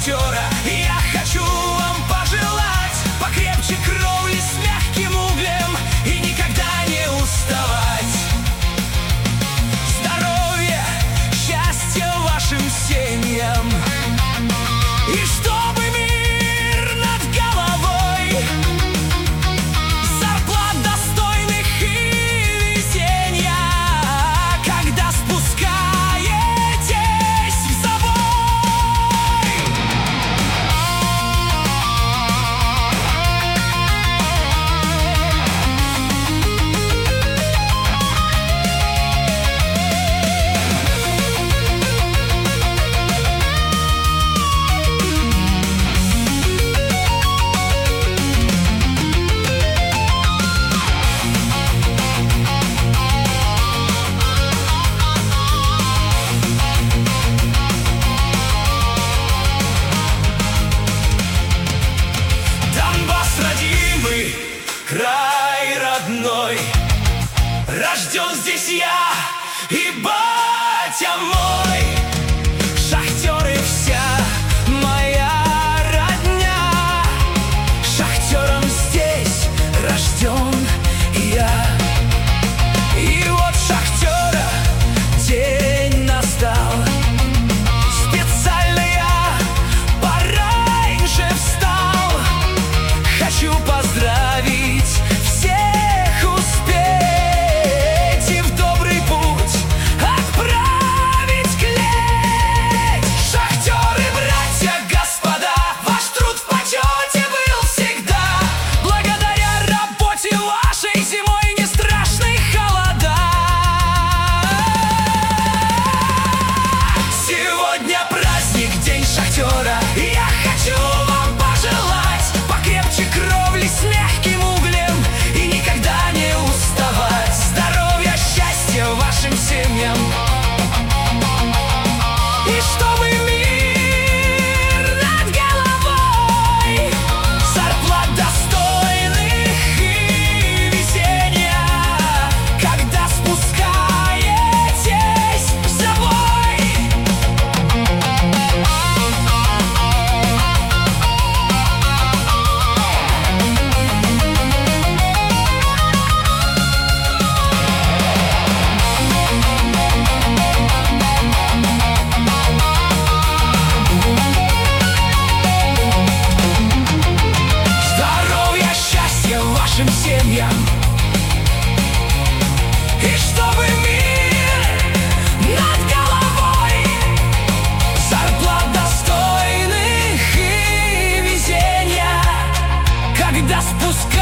шахтера. Я хочу вам пожелать покрепче кровли с мягким углем и никогда не уставать. Здоровья, счастья вашим семьям, и чтобы мир над головой, зарплат достойных и везенья, когда спускаетесь в забой. Край родной, рожден здесь я и батя мой. Шахтеры вся моя родня, шахтером здесь рожден я. И вот шахтера день настал, специально я пораньше встал. Хочу поздравить всех, успеть и в добрый путь отправить клей. Шахтеры, братья, господа, ваш труд в почете был всегда. Благодаря работе вашей зимой не страшны холода. Сегодня праздник, день шахтера. Я хочу вам пожелать покрепче кровли с мягким углем и никогда не уставать. Здоровья, счастья вашим семьям, и чтобы мир над головой, зарплат достойных и везенья, когда спускаетесь в забой. Здоровья, счастья вашим семьям, и чтобы мир над головой, зарплат достойных и везенья, когда спускаетесь